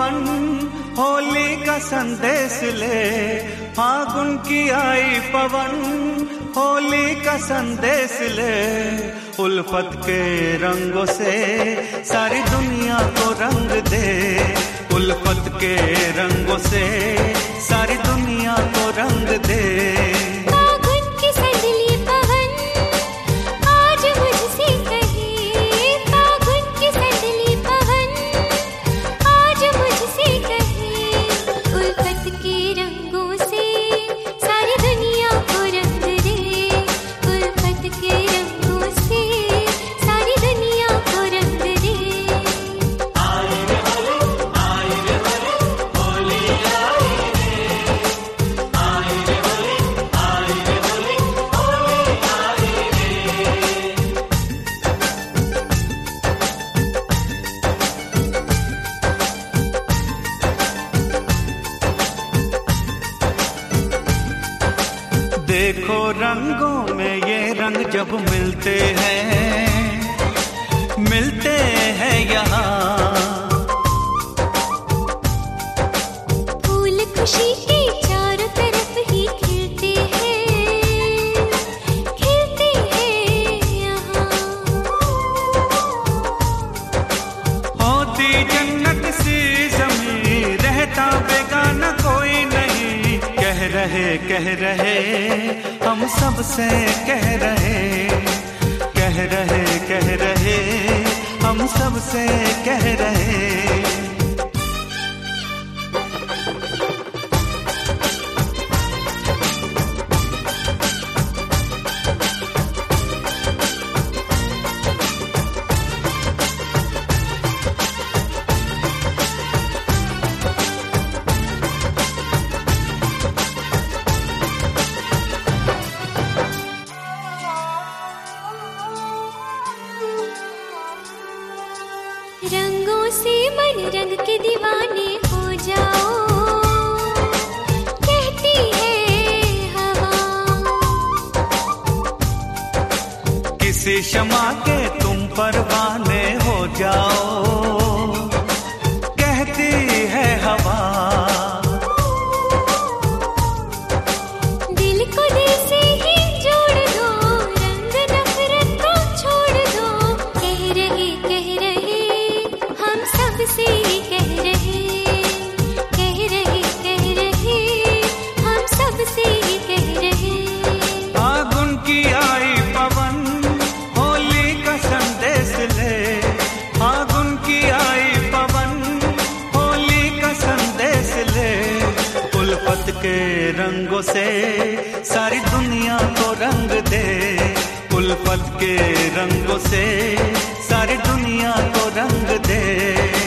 पवन, होली का संदेश ले। फागुन की आई पवन, होली का संदेश ले। उल्फत के रंगों से सारी दुनिया को रंग दे। उल्फत के रंगों से सारी दुनिया को रंग दे। फागुन की संदली पवन आज मुझसे कहे, फागुन की संदली पवन आज मुझसे कहे। उल्फत के रंगों से सारी दुनिया को रंग दे। उल्फत के रंगों से सारी दुनिया को रंग दे। देखो रंगों में ये रंग जब मिलते हैं यहाँ। फूल खुशी के चारों तरफ ही खिलते हैं यहाँ। होती जन्नत सी ज़मीं, रहता बेगाना कोई नहीं। कह रहे हम सबसे कह रहे हम सबसे कह रहे। रंगों से मन रंग के दीवाने हो जाओ, कहती है हवा। किसी शमा के तुम परवाने हो जाओ, कहती है हवा। दिल को दिल से ही जोड़ दो, रंग नफरत को छोड़ दो। कह रहे हम सबसे कह रहे हम सबसे कह रहे। फागुन की आई पवन, होली का संदेश ले। फागुन की आई पवन, होली का संदेश ले। उल्फत के रंगों से सारी दुनिया को रंग दे। उल्फत के रंगों से सारी दुनिया को रंग दे।